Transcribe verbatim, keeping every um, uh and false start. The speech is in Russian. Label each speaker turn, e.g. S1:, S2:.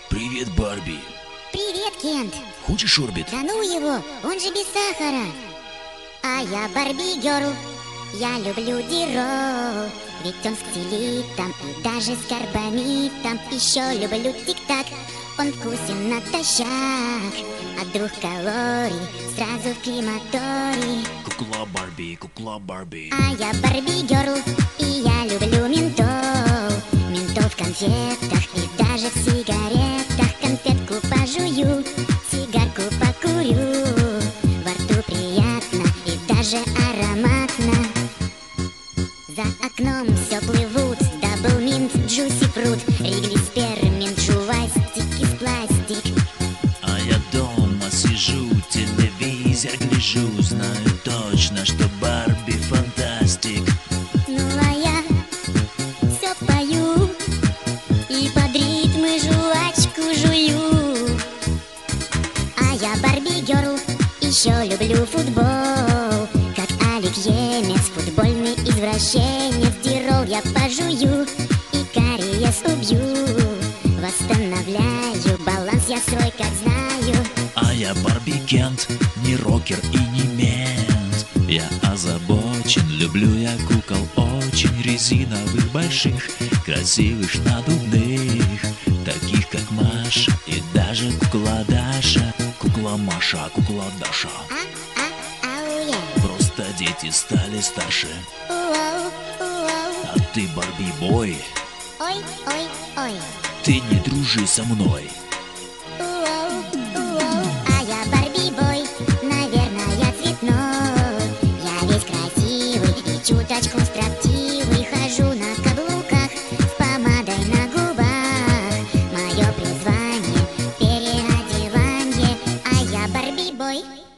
S1: Привет, Барби.
S2: Привет, Кент.
S1: Хочешь орбит?
S2: Да ну его, он же без сахара. А я Барби Герл, я люблю Диро. Ведь он с целитом и даже с карбамидом. Еще люблю тик-так, он вкусен натощак. От двух калорий сразу в крематорий.
S1: Кукла Барби, кукла Барби.
S2: А я Барби Герл, и я люблю ментол. Ментол в конфетах и даже в сигаретах. Конфетку пожую, сигарку покурю. Во рту приятно и даже ароматно. За окном все плывут дабл минт, джуси фрут, ригли сперминт, жувастик из пластик.
S1: А я дома сижу, телевизор гляжу. Знаю точно, что Барби фантастик.
S2: Ну а я все пою и под ритмы жвачку жую. А я Барби Герл, еще люблю футбол. Как Алик Емец, футбольный извращенец. Дирол я пожую и кариес убью. Восстанавливаю баланс, я свой как знаю.
S1: А я Барби Кент, не рокер и не мент. Я озабочен, люблю я кукол очень. Резиновых, больших, красивых, надувных. Таких как Маша и даже кукла Даша. Кукла Маша, кукла Даша.
S2: А, а, ау, я.
S1: Просто дети стали старше.
S2: Уоу, уоу.
S1: А ты Барби Бой,
S2: Ой, ой, ой.
S1: ты не дружи со мной.
S2: Уоу, уоу. А я Барби Бой, наверное, цветной. Я весь красивый и чуточку строптивый. Хожу на каблуках с помадой на губах. Мое призвание — переодевание. А я Барби Бой.